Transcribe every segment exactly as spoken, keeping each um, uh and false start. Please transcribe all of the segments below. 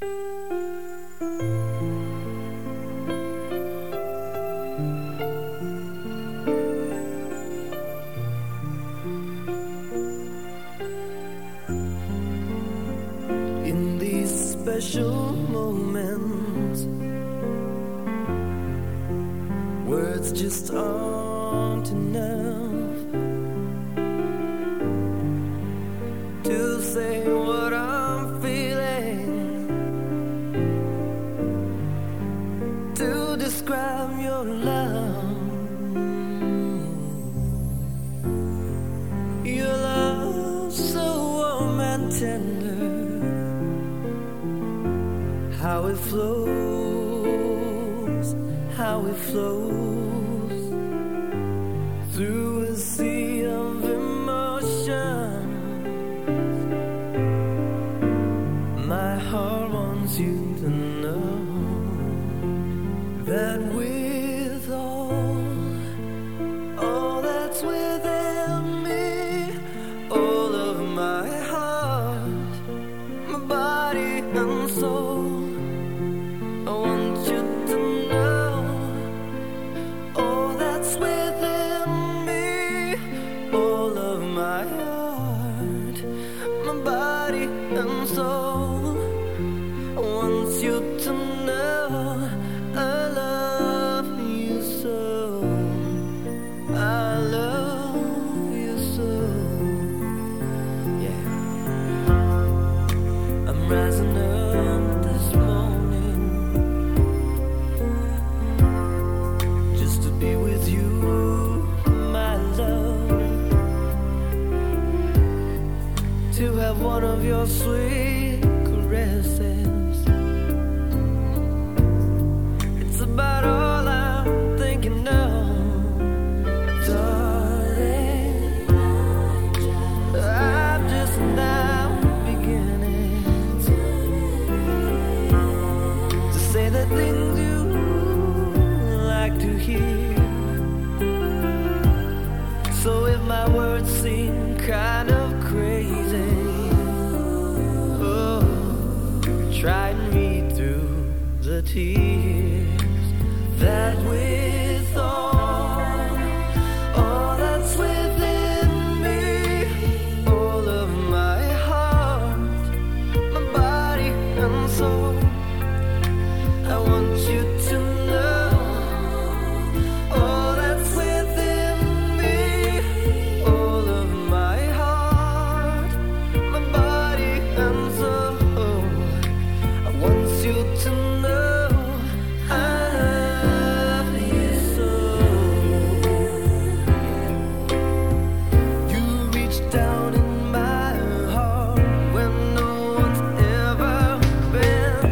In these special moments, words just aren't enough to say what I'm feeling, to describe your love. Your love so warm and tender, how it flows, how it flows through a sea of emotion. My heart wants you to know that with all, all that's within me, all of my heart, my body and soul, I want you to know all that's within me, all of my heart, my body and soul, I want you to know I love you so, I love you so, yeah. I'm rising up this morning just to be with you, my love, to have one of your sweet caresses. It's about all I'm thinking of, darling. I'm just now beginning to say the things you like to hear. So if my words seem kind of crazy, oh, try and read through the tears that with all, all that's within me, all of my heart, my body and soul, I want you to know all that's within me, all of my heart, my body and soul, I want you to know I love you so. You reach down in my heart when no one's ever been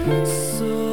So